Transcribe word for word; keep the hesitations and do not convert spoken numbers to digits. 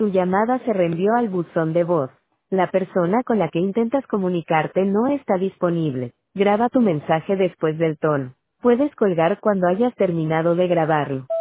llamada se reenvió al buzón de voz. La persona con la que intentas comunicarte no está disponible. Graba tu mensaje después del tono. Puedes colgar cuando hayas terminado de grabarlo.